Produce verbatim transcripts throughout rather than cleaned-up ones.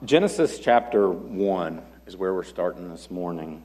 Genesis chapter one is where we're starting this morning.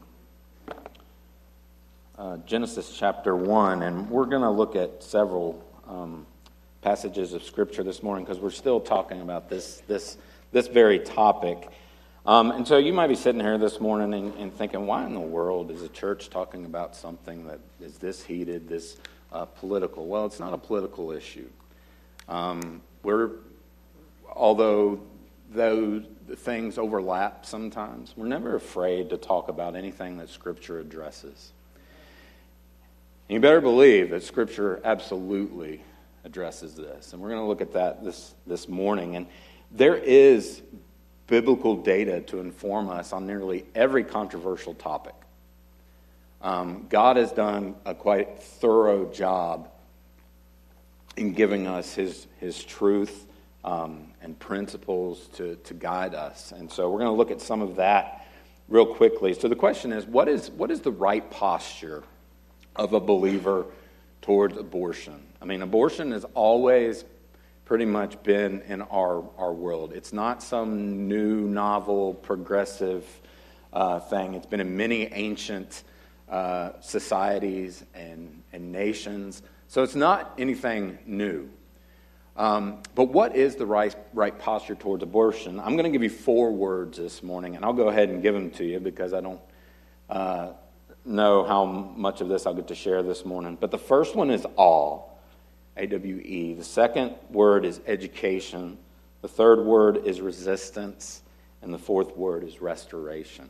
Uh, Genesis chapter one, and we're going to look at several um, passages of Scripture this morning because we're still talking about this this this very topic. Um, and so you might be sitting here this morning and, and thinking, why in the world is a church talking about something that is this heated, this uh, political? Well, it's not a political issue. Um, we're, although those things overlap sometimes, we're never afraid to talk about anything that Scripture addresses. And you better believe that Scripture absolutely addresses this. And we're going to look at that this, this morning. And there is biblical data to inform us on nearly every controversial topic. Um, God has done a quite thorough job in giving us His His truth um, and principles to, to guide us. And so we're going to look at some of that real quickly. So the question is, what is what is the right posture of a believer towards abortion? I mean, abortion has always pretty much been in our, our world. It's not some new, novel, progressive uh, thing. It's been in many ancient uh, societies and, and nations. So it's not anything new. Um, but what is the right, right posture towards abortion? I'm going to give you four words this morning, and I'll go ahead and give them to you because I don't uh, know how much of this I'll get to share this morning. But the first one is awe. A W E. The second word is education. The third word is resistance. And the fourth word is restoration.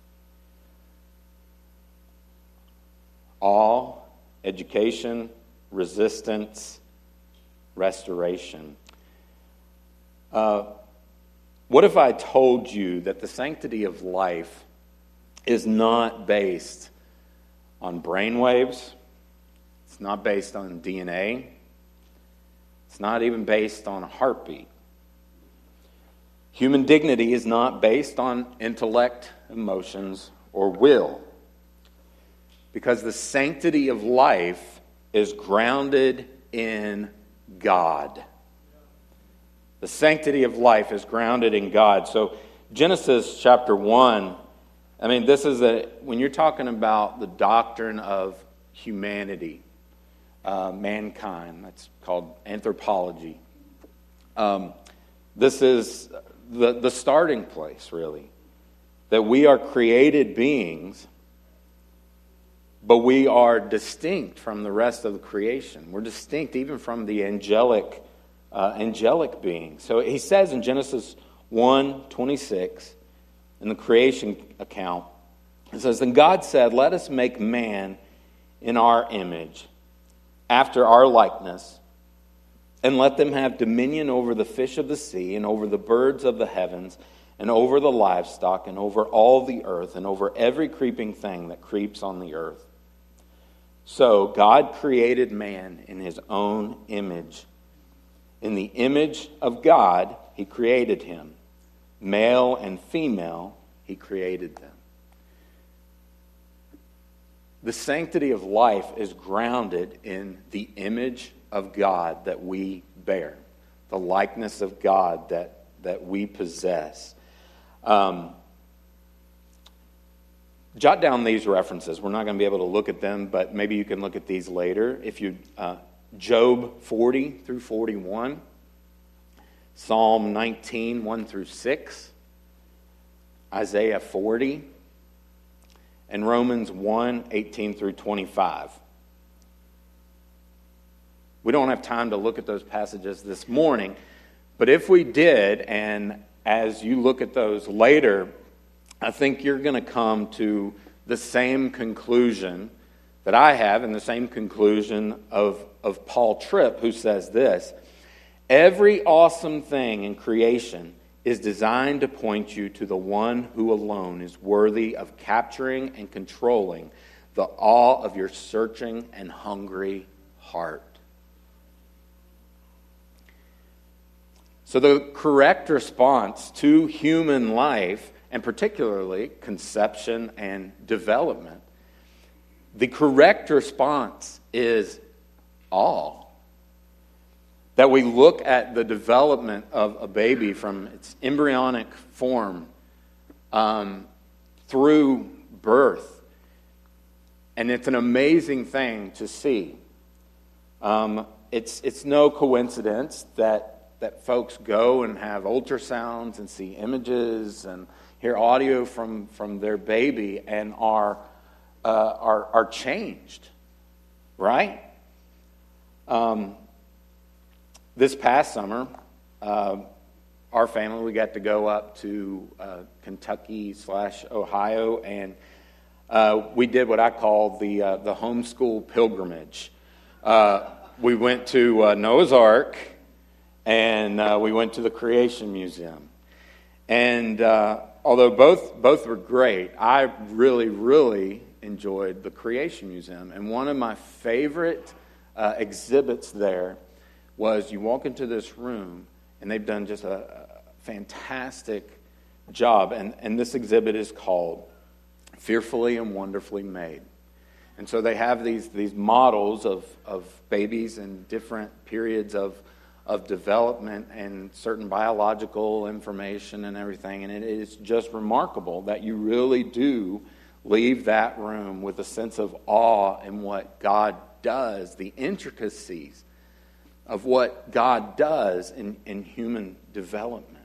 Awe, education, resistance, restoration. Uh, what if I told you that the sanctity of life is not based on brainwaves? It's not based on D N A. It's not even based on a heartbeat. Human dignity is not based on intellect, emotions, or will. Because the sanctity of life is grounded in God. The sanctity of life is grounded in God. So Genesis chapter one, I mean, this is a, when you're talking about the doctrine of humanity, Uh, mankind. That's called anthropology. Um, this is the, the starting place, really. That we are created beings, but we are distinct from the rest of the creation. We're distinct even from the angelic, uh, angelic beings. So he says in Genesis one twenty-six, in the creation account, it says, "Then God said, let us make man in our image, after our likeness, and let them have dominion over the fish of the sea, and over the birds of the heavens, and over the livestock, and over all the earth, and over every creeping thing that creeps on the earth." So God created man in His own image. In the image of God, He created him. Male and female, He created them. The sanctity of life is grounded in the image of God that we bear, the likeness of God that, that we possess. Um, jot down these references. We're not going to be able to look at them, but maybe you can look at these later. If you uh, Job forty through forty-one, Psalm nineteen, one through six, Isaiah forty, and Romans one, eighteen through twenty-five. We don't have time to look at those passages this morning, but if we did, and as you look at those later, I think you're going to come to the same conclusion that I have, and the same conclusion of, of Paul Tripp, who says this: every awesome thing in creation is designed to point you to the one who alone is worthy of capturing and controlling the awe of your searching and hungry heart. So the correct response to human life, and particularly conception and development, the correct response is awe. that we look at the development of a baby from its embryonic form um, through birth. And it's an amazing thing to see. Um, it's it's no coincidence that, that folks go and have ultrasounds and see images and hear audio from, from their baby and are, uh, are, are changed, right? Um, this past summer, uh, our family, we got to go up to uh, Kentucky slash Ohio, and uh, we did what I call the uh, the homeschool pilgrimage. Uh, we went to uh, Noah's Ark, and uh, we went to the Creation Museum. And uh, although both both were great, I really, really enjoyed the Creation Museum. And one of my favorite uh, exhibits there was you walk into this room, and they've done just a, a fantastic job. And, and this exhibit is called Fearfully and Wonderfully Made. And so they have these these models of, of babies in different periods of, of development and certain biological information and everything. And it is just remarkable that you really do leave that room with a sense of awe in what God does, the intricacies of what God does in, in human development.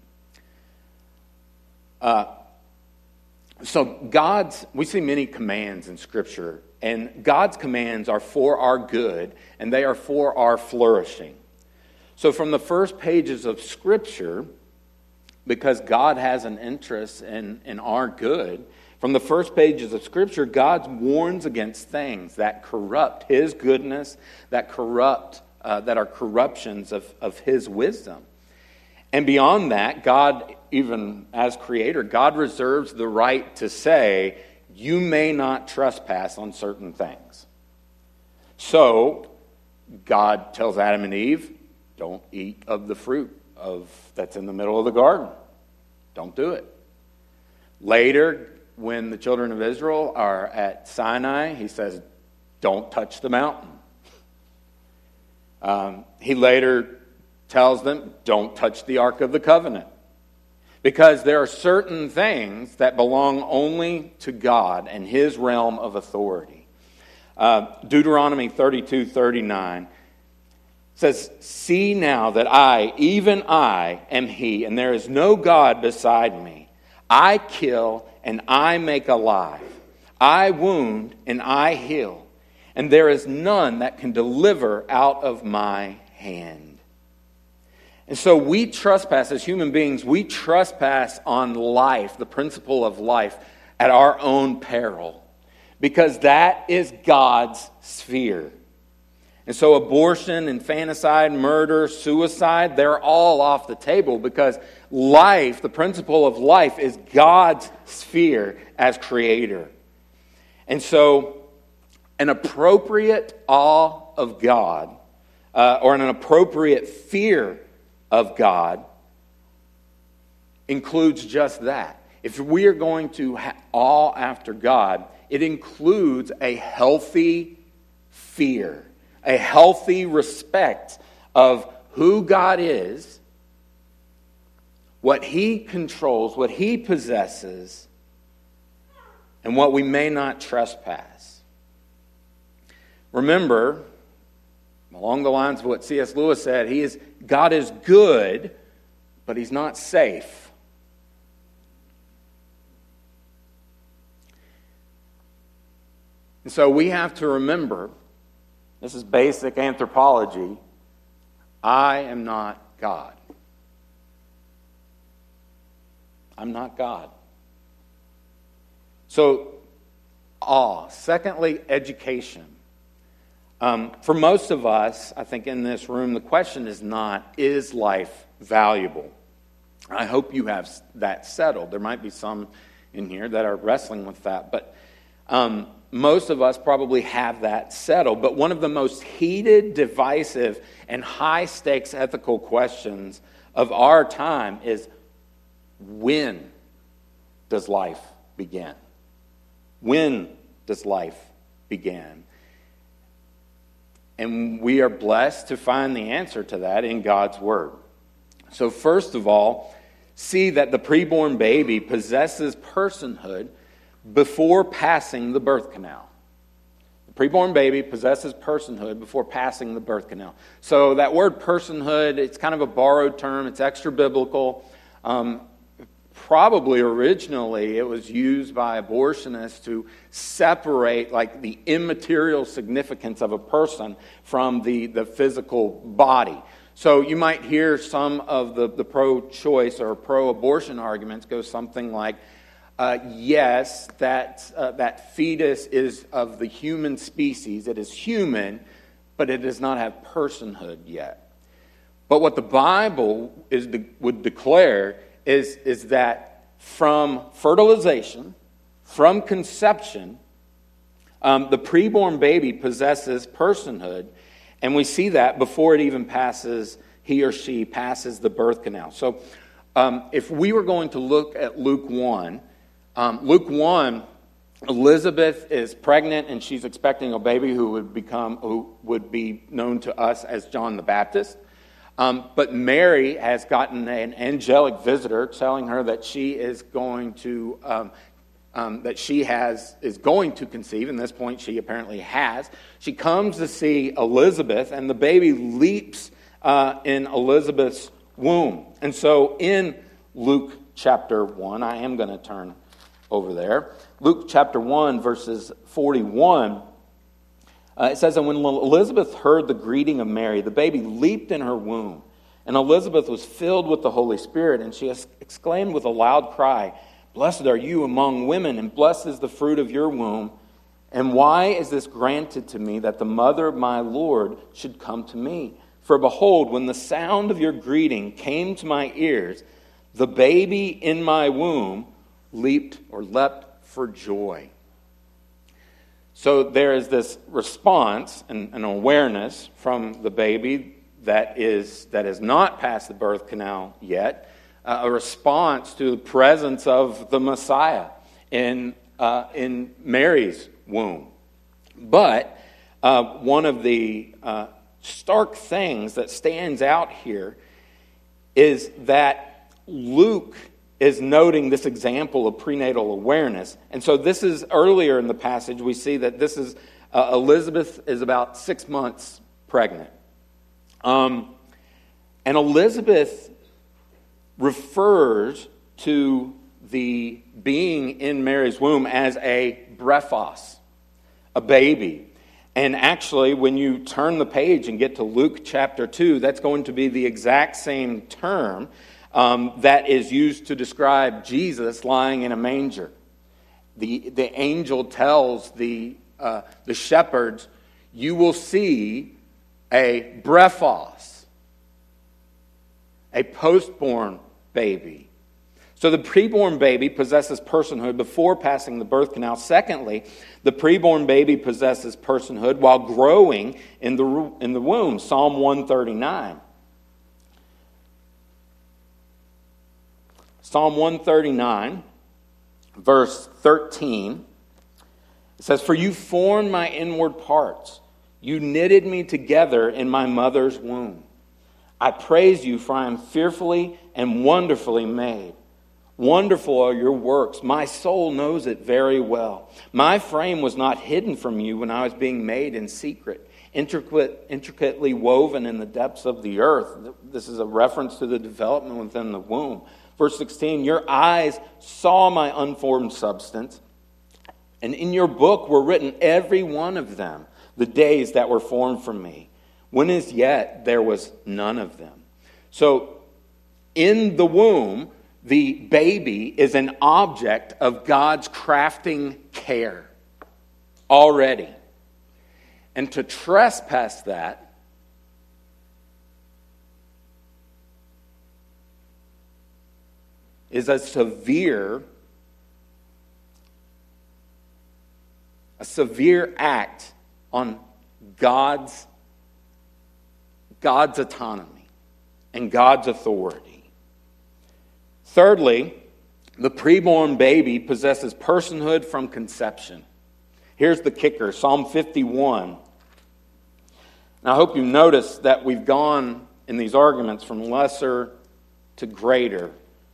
Uh, so God's, we see many commands in Scripture, and God's commands are for our good, and they are for our flourishing. So from the first pages of Scripture, because God has an interest in, in our good, from the first pages of Scripture, God warns against things that corrupt His goodness, that corrupt Uh, that are corruptions of, of His wisdom. And beyond that, God, even as Creator, God reserves the right to say, you may not trespass on certain things. So, God tells Adam and Eve, don't eat of the fruit of that's in the middle of the garden. Don't do it. Later, when the children of Israel are at Sinai, He says, don't touch the mountain. Um, he later tells them, don't touch the Ark of the Covenant. Because there are certain things that belong only to God and His realm of authority. Uh, Deuteronomy thirty-two thirty-nine says, see now that I, even I, am He, and there is no God beside me. I kill and I make alive. I wound and I heal. And there is none that can deliver out of my hand. And so we trespass as human beings, we trespass on life, the principle of life, at our own peril. Because that is God's sphere. And so abortion, infanticide, murder, suicide, they're all off the table because life, the principle of life, is God's sphere as creator. And so an appropriate awe of God, uh, or an appropriate fear of God, includes just that. If we are going to ha- awe after God, it includes a healthy fear, a healthy respect of who God is, what He controls, what He possesses, and what we may not trespass. Remember, along the lines of what C S Lewis said, he is God is good, but He's not safe. And so we have to remember, this is basic anthropology, I am not God. I'm not God. So, awe. Secondly, education. Um, for most of us, I think in this room, the question is not, is life valuable? I hope you have that settled. There might be some in here that are wrestling with that, but um, most of us probably have that settled. But one of the most heated, divisive, and high-stakes ethical questions of our time is, when does life begin? When does life begin? And we are blessed to find the answer to that in God's Word. So first of all, see that the preborn baby possesses personhood before passing the birth canal. The preborn baby possesses personhood before passing the birth canal. So that word personhood, it's kind of a borrowed term. It's extra biblical. Um, probably originally it was used by abortionists to separate like the immaterial significance of a person from the, the physical body. So you might hear some of the, the pro-choice or pro-abortion arguments go something like, uh, yes, that, uh, that fetus is of the human species. It is human, but it does not have personhood yet. But what the Bible is de- would declare is, is that from fertilization, from conception, um, the preborn baby possesses personhood. And we see that before it even passes, he or she passes the birth canal. So um, if we were going to look at Luke one, um, Luke one, Elizabeth is pregnant and she's expecting a baby who would become, who would be known to us as John the Baptist. Um, but Mary has gotten an angelic visitor telling her that she is going to um, Um, that she has is going to conceive. At this point, she apparently has. She comes to see Elizabeth, and the baby leaps uh, in Elizabeth's womb. And so in Luke chapter one, I am going to turn over there. Luke chapter one, verses forty-one, uh, it says, "And when Elizabeth heard the greeting of Mary, the baby leaped in her womb. And Elizabeth was filled with the Holy Spirit, and she exclaimed with a loud cry, 'Blessed are you among women, and blessed is the fruit of your womb. And why is this granted to me, that the mother of my Lord should come to me? For behold, when the sound of your greeting came to my ears, the baby in my womb leaped or leapt for joy.'" So there is this response and an awareness from the baby that is that has not passed the birth canal yet, Uh, a response to the presence of the Messiah in uh, in Mary's womb. But uh, one of the uh, stark things that stands out here is that Luke is noting this example of prenatal awareness. And so this is earlier in the passage, we see that this is uh, Elizabeth is about six months pregnant. Um, and Elizabeth refers to the being in Mary's womb as a brephos, a baby. And actually, when you turn the page and get to Luke chapter two, that's going to be the exact same term um, that is used to describe Jesus lying in a manger. The, the angel tells the, uh, the shepherds, "You will see a brephos, a postborn baby." So the preborn baby possesses personhood before passing the birth canal. Secondly, the preborn baby possesses personhood while growing in the, in the womb. Psalm one thirty-nine. Psalm one thirty-nine, verse thirteen. It says, "For you formed my inward parts. You knitted me together in my mother's womb. I praise you, for I am fearfully and wonderfully made. Wonderful are your works. My soul knows it very well. My frame was not hidden from you when I was being made in secret, intricate, intricately woven in the depths of the earth." This is a reference to the development within the womb. Verse sixteen, "Your eyes saw my unformed substance, and in your book were written every one of them, the days that were formed for me, when as yet there was none of them." So, in the womb, the baby is an object of God's crafting care already. And to trespass that is a severe, a severe act on God's, God's autonomy and God's authority. Thirdly, the preborn baby possesses personhood from conception. Here's the kicker, Psalm fifty-one, And I hope you notice that we've gone in these arguments from lesser to greater.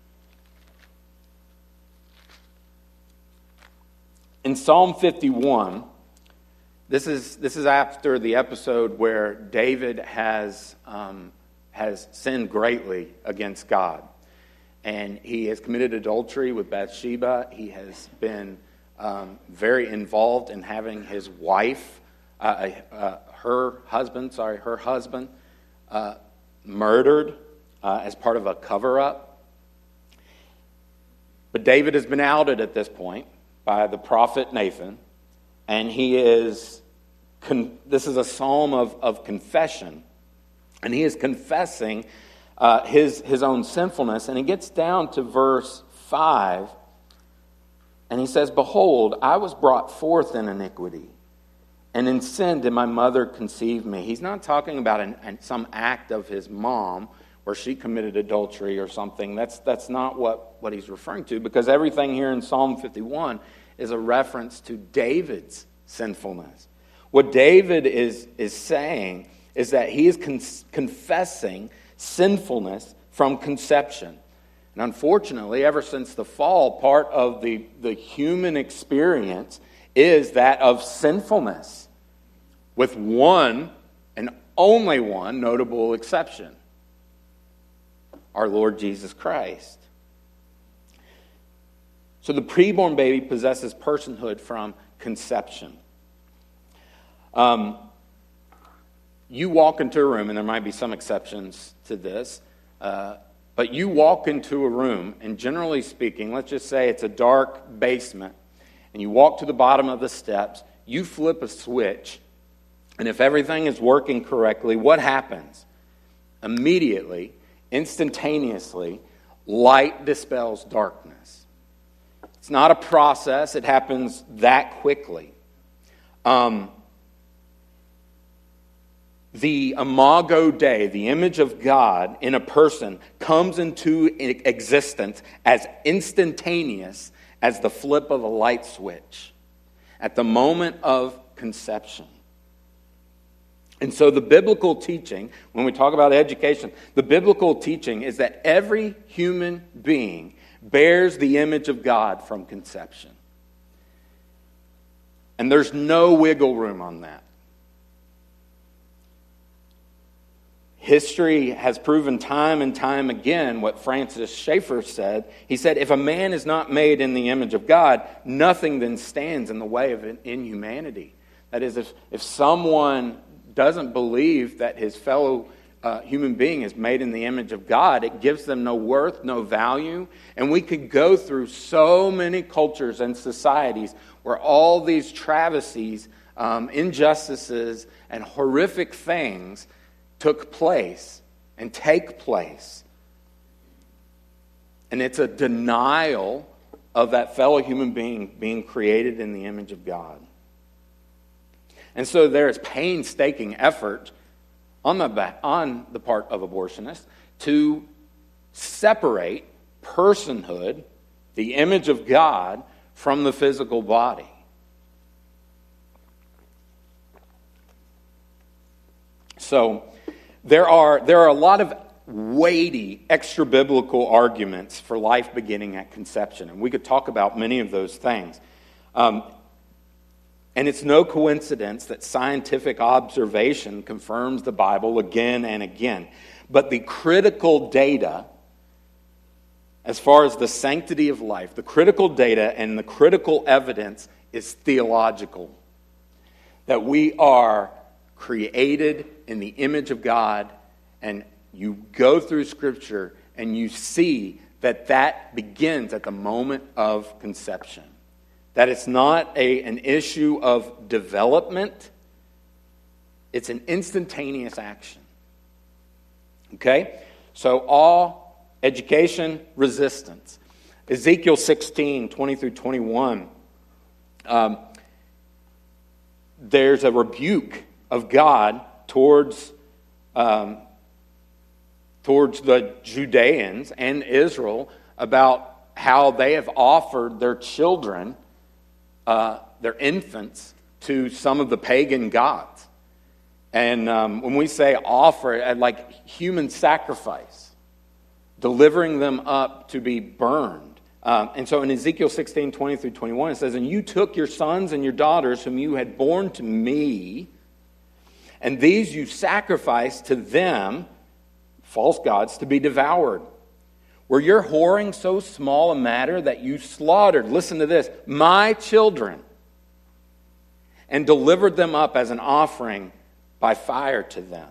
In Psalm fifty-one, this is this is after the episode where David has um, has sinned greatly against God, and he has committed adultery with Bathsheba. He has been um, very involved in having his wife, uh, uh, her husband, sorry, her husband, uh, murdered uh, as part of a cover-up. But David has been outed at this point by the prophet Nathan, and he is, con- this is a psalm of, of confession, and he is confessing uh, his, his own sinfulness, and he gets down to verse five, and he says, "Behold, I was brought forth in iniquity, and in sin did my mother conceive me." He's not talking about an, an, some act of his mom where she committed adultery or something. That's that's not what, what he's referring to, because everything here in Psalm fifty-one is a reference to David's sinfulness. What David is, is saying is that he is con- confessing sinfulness from conception. And unfortunately, ever since the fall, part of the, the human experience is that of sinfulness, with one and only one notable exception: our Lord Jesus Christ. So the preborn baby possesses personhood from conception. Um, you walk into a room, and there might be some exceptions to this, uh, but you walk into a room, and generally speaking, let's just say it's a dark basement, and you walk to the bottom of the steps, you flip a switch, and if everything is working correctly, what happens? Immediately, instantaneously, light dispels darkness. It's not a process. It happens that quickly. Um, the imago Dei, the image of God in a person, comes into existence as instantaneous as the flip of a light switch at the moment of conception. And so the biblical teaching, when we talk about education, the biblical teaching is that every human being bears the image of God from conception. And there's no wiggle room on that. History has proven time and time again what Francis Schaeffer said. He said, if a man is not made in the image of God, nothing then stands in the way of inhumanity. That is, if, if someone doesn't believe that his fellow uh, human being is made in the image of God, it gives them no worth, no value. And we could go through so many cultures and societies where all these travesties, um, injustices, and horrific things took place and take place. And it's a denial of that fellow human being being created in the image of God. And so there is painstaking effort on the back, on the part of abortionists to separate personhood, the image of God, from the physical body. So there are there are a lot of weighty extra-biblical arguments for life beginning at conception, and we could talk about many of those things. Um, And it's no coincidence that scientific observation confirms the Bible again and again. But the critical data, as far as the sanctity of life, the critical data and the critical evidence is theological. That we are created in the image of God, and you go through Scripture and you see that that begins at the moment of conception. That it's not a, an issue of development. It's an instantaneous action. Okay? So all education, resistance. Ezekiel sixteen, twenty through twenty-one. Um, there's a rebuke of God towards, um, towards the Judeans and Israel about how they have offered their children, Uh, their infants, to some of the pagan gods. And um, when we say offer, like human sacrifice, delivering them up to be burned. Um, and so in Ezekiel sixteen, twenty through twenty-one, it says, "And you took your sons and your daughters whom you had born to me, and these you sacrificed to them," false gods, "to be devoured. Were your whoring so small a matter that you slaughtered," listen to this, "my children, and delivered them up as an offering by fire to them?"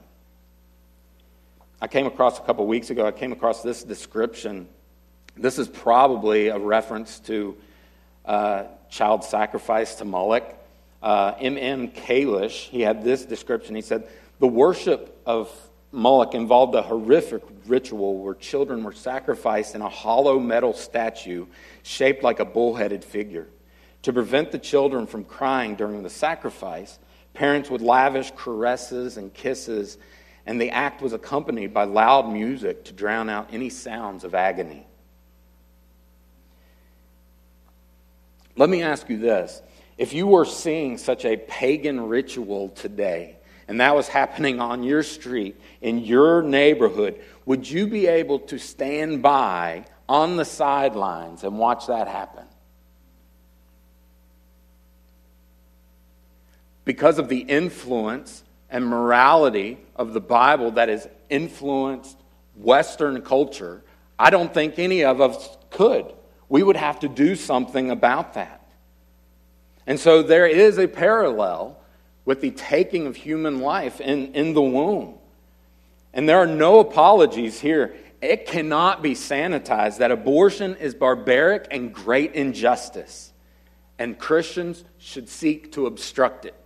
I came across a couple weeks ago, I came across this description. This is probably a reference to uh, child sacrifice to Moloch. Uh, M M Kalish, he had this description. He said, "The worship of Moloch involved a horrific ritual where children were sacrificed in a hollow metal statue shaped like a bull-headed figure. To prevent the children from crying during the sacrifice, parents would lavish caresses and kisses, and the act was accompanied by loud music to drown out any sounds of agony." Let me ask you this. If you were seeing such a pagan ritual today, and that was happening on your street, in your neighborhood, would you be able to stand by on the sidelines and watch that happen? Because of the influence and morality of the Bible that has influenced Western culture, I don't think any of us could. We would have to do something about that. And so there is a parallel with the taking of human life in, in the womb. And there are no apologies here. It cannot be sanitized that abortion is barbaric and great injustice, and Christians should seek to obstruct it.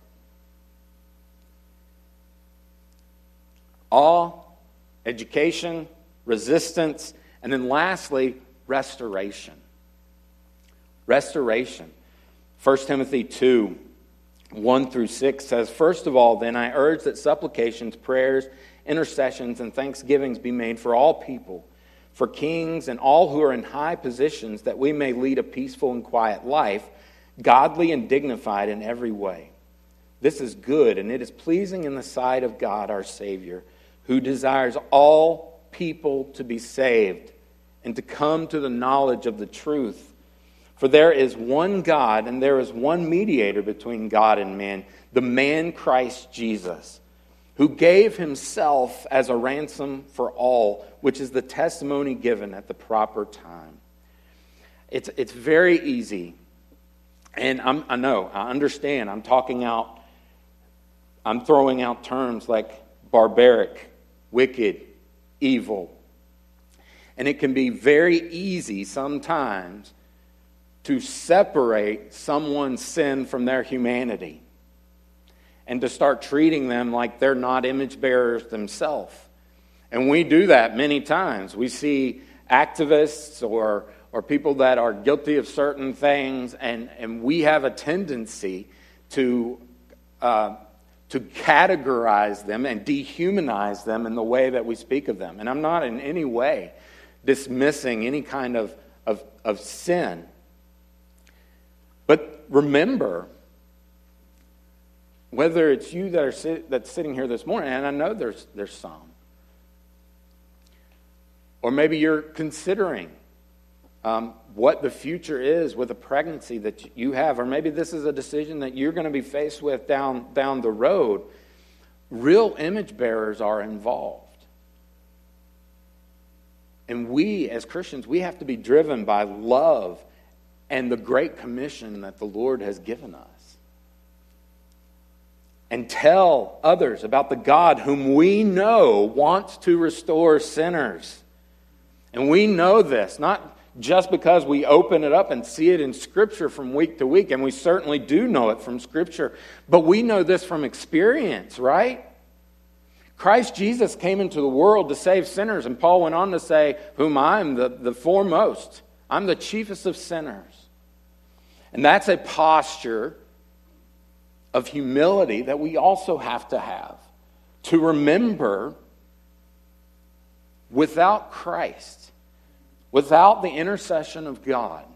Awe, education, resistance, and then lastly, restoration. Restoration. First Timothy two, one through six says, "First of all, then, I urge that supplications, prayers, intercessions, and thanksgivings be made for all people, for kings and all who are in high positions, that we may lead a peaceful and quiet life, godly and dignified in every way. This is good, and it is pleasing in the sight of God our Savior, who desires all people to be saved and to come to the knowledge of the truth. For there is one God, and there is one mediator between God and man, the man Christ Jesus, who gave himself as a ransom for all, which is the testimony given at the proper time." It's, it's very easy. And I'm, I know, I understand, I'm talking out, I'm throwing out terms like barbaric, wicked, evil. And it can be very easy sometimes to separate someone's sin from their humanity and to start treating them like they're not image bearers themselves. And we do that many times. We see activists or or people that are guilty of certain things, and, and we have a tendency to uh, to categorize them and dehumanize them in the way that we speak of them. And I'm not in any way dismissing any kind of, of, of sin. But remember, whether it's you that are sit, that's sitting here this morning, and I know there's there's some, or maybe you're considering um, what the future is with a pregnancy that you have, or maybe this is a decision that you're going to be faced with down down the road. Real image bearers are involved, and we as Christians, we have to be driven by love and the great commission that the Lord has given us. And tell others about the God whom we know wants to restore sinners. And we know this, not just because we open it up and see it in Scripture from week to week, and we certainly do know it from Scripture, but we know this from experience, right? Christ Jesus came into the world to save sinners, and Paul went on to say, whom I am the, the foremost. I'm the chiefest of sinners. And that's a posture of humility that we also have to have. To remember, without Christ, without the intercession of God,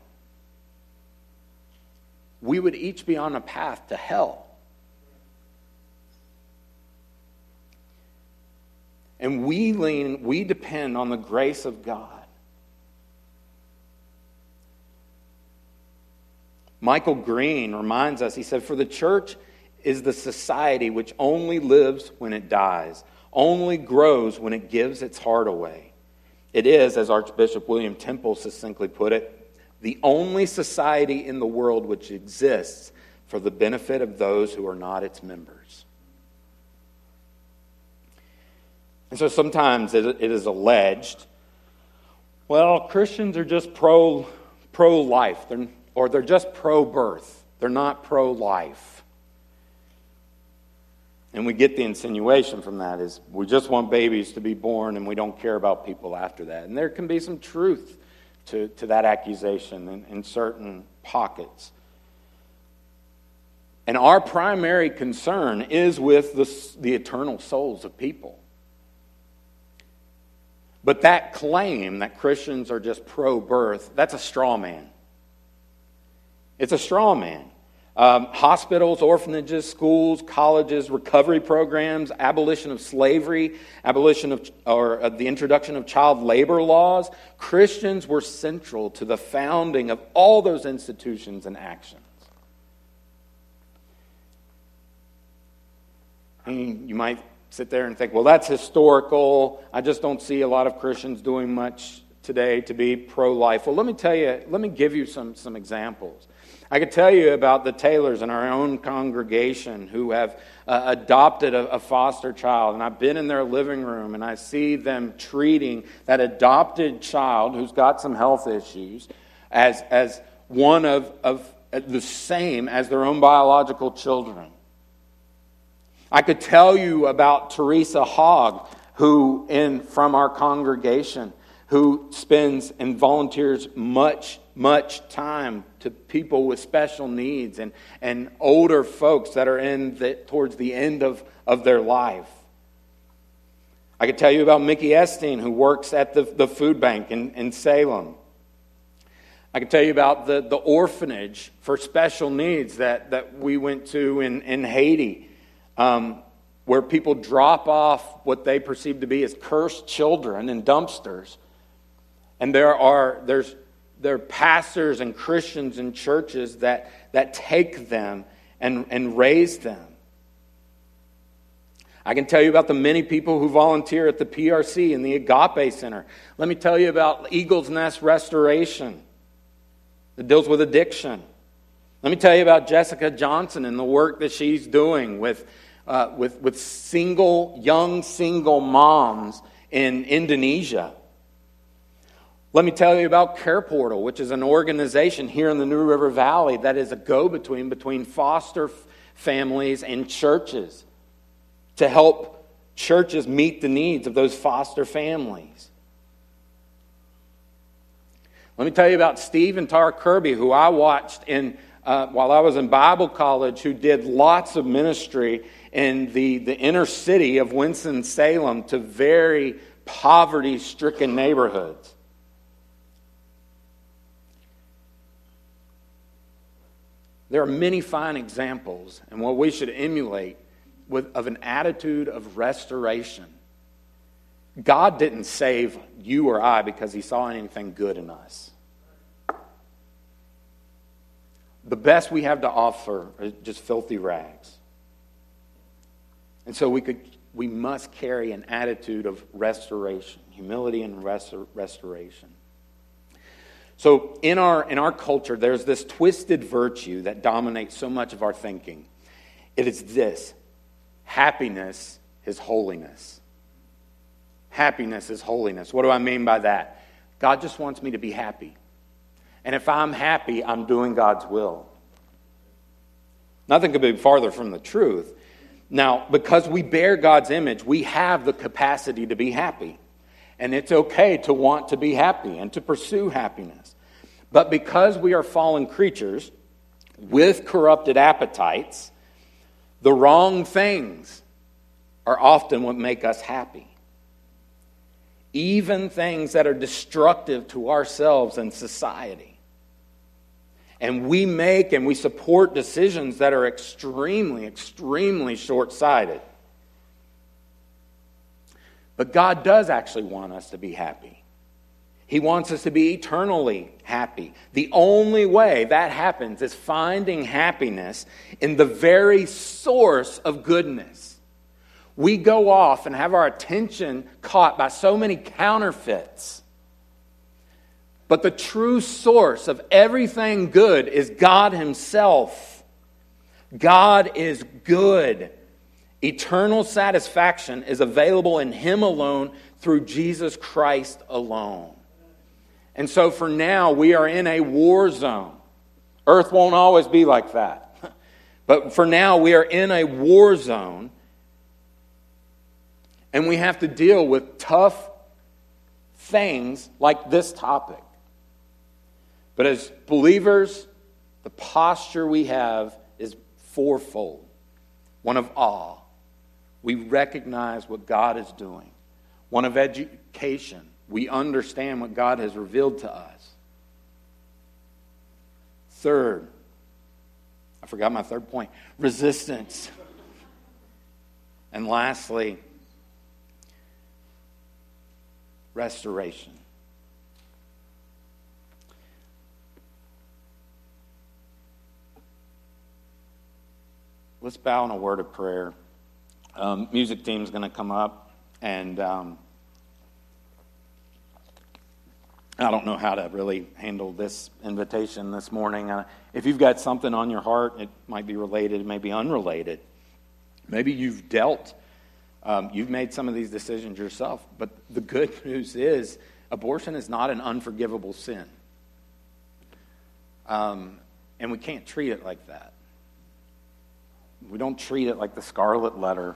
we would each be on a path to hell. And we lean, we depend on the grace of God. Michael Green reminds us, he said, "For the church is the society which only lives when it dies, only grows when it gives its heart away. It is, as Archbishop William Temple succinctly put it, the only society in the world which exists for the benefit of those who are not its members." And so sometimes it is alleged, well, Christians are just pro, pro-life, they're, or they're just pro-birth. They're not pro-life. And we get the insinuation from that is we just want babies to be born and we don't care about people after that. And there can be some truth to, to that accusation in, in certain pockets. And our primary concern is with the, the eternal souls of people. But that claim that Christians are just pro-birth, that's a straw man. It's a straw man. Um, hospitals, orphanages, schools, colleges, recovery programs, abolition of slavery, abolition of or uh, the introduction of child labor laws. Christians were central to the founding of all those institutions and actions. I mean, you might sit there and think, well, that's historical. I just don't see a lot of Christians doing much today to be pro-life. Well, let me tell you, let me give you some, some examples. I could tell you about the Taylors in our own congregation who have uh, adopted a, a foster child. And I've been in their living room and I see them treating that adopted child who's got some health issues as, as one of, of the same as their own biological children. I could tell you about Teresa Hogg, who in from our congregation, who spends and volunteers much, much time to people with special needs and, and older folks that are in the, towards the end of, of their life. I could tell you about Mickey Esteen, who works at the, the food bank in, in Salem. I could tell you about the, the orphanage for special needs that, that we went to in, in Haiti. Um, where people drop off what they perceive to be as cursed children in dumpsters. And there are there's there are pastors and Christians in churches that, that take them and, and raise them. I can tell you about the many people who volunteer at the P R C and the Agape Center. Let me tell you about Eagle's Nest Restoration that deals with addiction. Let me tell you about Jessica Johnson and the work that she's doing with Uh, with, with single, young single moms in Indonesia. Let me tell you about Care Portal, which is an organization here in the New River Valley that is a go-between between foster f- families and churches to help churches meet the needs of those foster families. Let me tell you about Steve and Tara Kirby, who I watched in uh, while I was in Bible college, who did lots of ministry in the, the inner city of Winston-Salem to very poverty-stricken neighborhoods. There are many fine examples, and what we should emulate with, of an attitude of restoration. God didn't save you or I because He saw anything good in us. The best we have to offer are just filthy rags. And so we could, we must carry an attitude of restoration, humility and restor, restoration. So in our in our culture, there's this twisted virtue that dominates so much of our thinking. It is this: happiness is holiness. Happiness is holiness. What do I mean by that? God just wants me to be happy. And if I'm happy, I'm doing God's will. Nothing could be farther from the truth. Now, because we bear God's image, we have the capacity to be happy. And it's okay to want to be happy and to pursue happiness. But because we are fallen creatures with corrupted appetites, the wrong things are often what make us happy. Even things that are destructive to ourselves and society. And we make and we support decisions that are extremely, extremely short-sighted. But God does actually want us to be happy. He wants us to be eternally happy. The only way that happens is finding happiness in the very source of goodness. We go off and have our attention caught by so many counterfeits. But the true source of everything good is God Himself. God is good. Eternal satisfaction is available in Him alone through Jesus Christ alone. And so for now, we are in a war zone. Earth won't always be like that. But for now, we are in a war zone. And we have to deal with tough things like this topic. But as believers, the posture we have is fourfold. One of awe. We recognize what God is doing. One of education. We understand what God has revealed to us. Third, I forgot my third point, resistance. And lastly, restoration. Let's bow in a word of prayer. Um, music team's going to come up, and um, I don't know how to really handle this invitation this morning. Uh, if you've got something on your heart, it might be related, it may be unrelated. Maybe you've dealt, um, you've made some of these decisions yourself. But the good news is, abortion is not an unforgivable sin. Um, and we can't treat it like that. We don't treat it like the scarlet letter.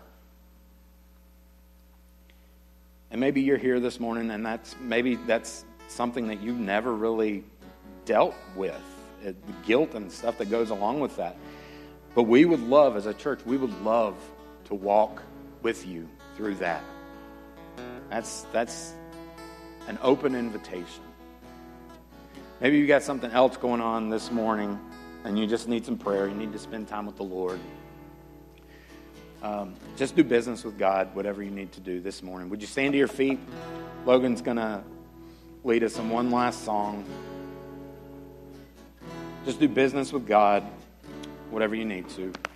And maybe you're here this morning, and that's maybe that's something that you've never really dealt with, the guilt and stuff that goes along with that. But we would love, as a church, we would love to walk with you through that. That's that's an open invitation. Maybe you got something else going on this morning, and you just need some prayer. You need to spend time with the Lord. Um, just do business with God, whatever you need to do this morning. Would you stand to your feet? Logan's going to lead us in one last song. Just do business with God, whatever you need to.